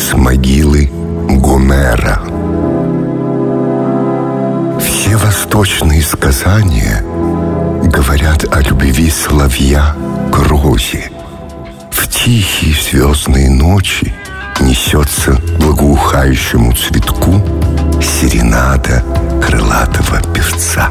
с могилы Гомера. Все восточные сказания говорят о любви соловья к розе. В тихие звездные ночи несется благоухающему цветку серенада крылатого певца.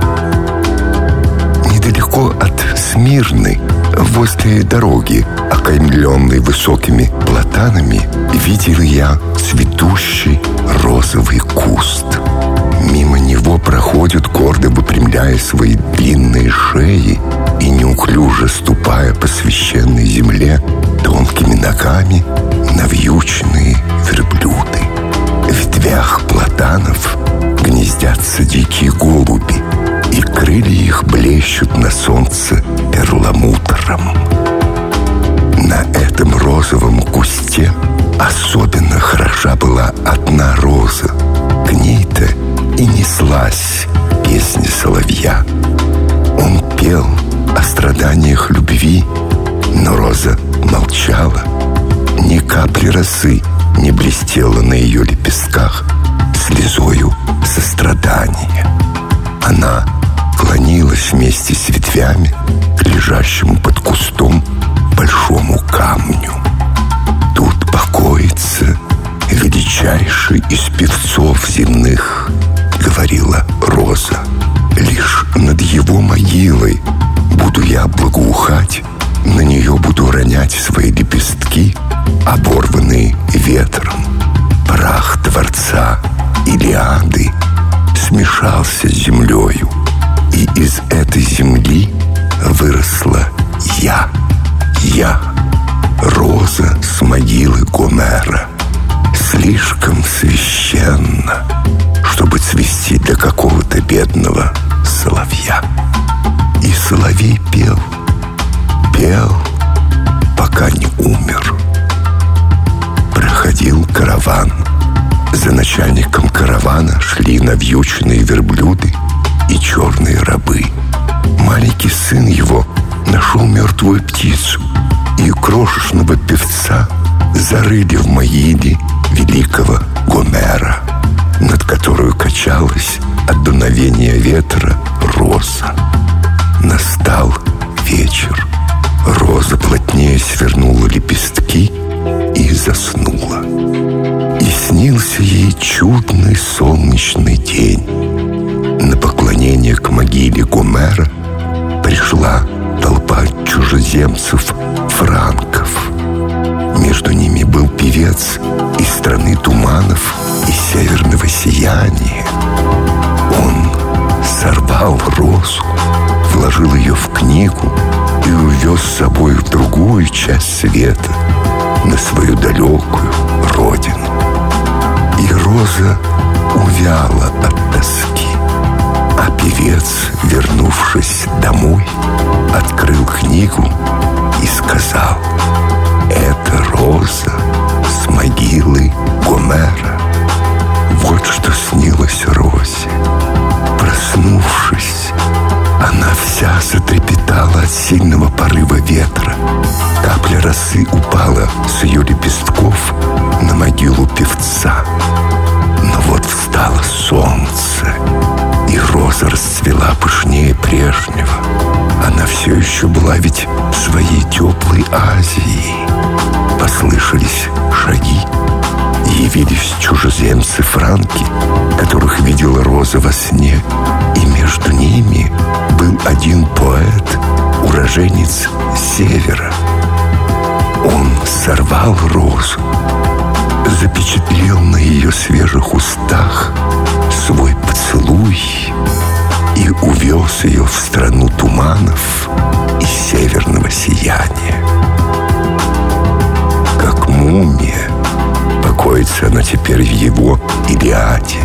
Недалеко от Смирны, возле дороги, окаймленной высокими платанами, видел я цветущий розовый куст. Мимо него проходят, гордо выпрямляя свои длинные шеи и неуклюже ступая по священной земле тонкими ногами, навьюченные верблюды. В ветвях платанов гнездятся дикие голуби, и крылья их блещут на солнце перламутром. На этом розовом кусте особенно хороша была одна роза. К ней-то и неслась песня соловья. Он пел о страданиях любви, но роза молчала. Ни капли росы не блестела на ее лепестках слезою сострадания. Она клонилась вместе с ветвями к лежащему под кустом большому камню. Тут покоится величайший из певцов земных, говорила роза. Лишь над его могилой буду я благоухать, на нее буду ронять свои лепестки, оборванные ветром. Прах дворца Илиады смешался с землею, и из этой земли выросла я, роза с могилы Гомера. Слишком священно, чтобы цвести для какого-то бедного соловья. И соловей пел, пока не умер. Проходил караван. За начальником каравана шли навьюченные верблюды и черные рабы. Маленький сын его нашел мертвую птицу, и крошечного певца зарыли в могиле великого Гомера, над которой качалась от дуновения ветра роза. Настал вечер. Роза плотнее свернула лепестки и заснула. И снился ей чудный солнечный день. На поклонение к могиле Гомера пришла толпа чужеземцев франков. Между ними был певец из страны туманов и северного сияния. Он сорвал розу, вложил ее в книгу и увез с собой в другую часть света, на свою далекую родину. И роза увяла от тоски, а певец, вернувшись домой, открыл книгу и сказал: «Это роза с могилы Гомера». Вот что снилось розе. Проснувшись, она вся затрепетала от сильного порыва ветра. Капля росы упала с ее лепестков на могилу певца. Но вот встало солнце, и роза расцвела пышнее прежнего. Она все еще была ведь в своей теплой Азии. Послышались шаги, и явились чужеземцы франки, которых видела роза во сне. И между ними был один поэт, уроженец севера. Он сорвал розу, запечатлел на ее свежих устах свой поцелуй и увез ее в страну туманов и северного сияния. Как мумия покоится она теперь в его Илиаде.